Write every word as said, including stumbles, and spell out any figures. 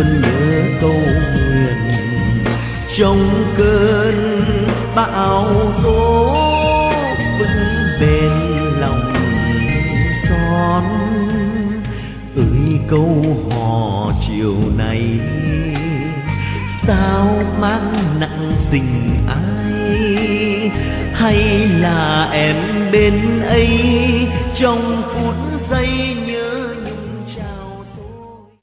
luôn nhớ câu nguyện trong cơn bão tố vững bền lòng son. Ơi câu hò chiều nay sao mang nặng tình ai, hay là em bên ấy trong phút giây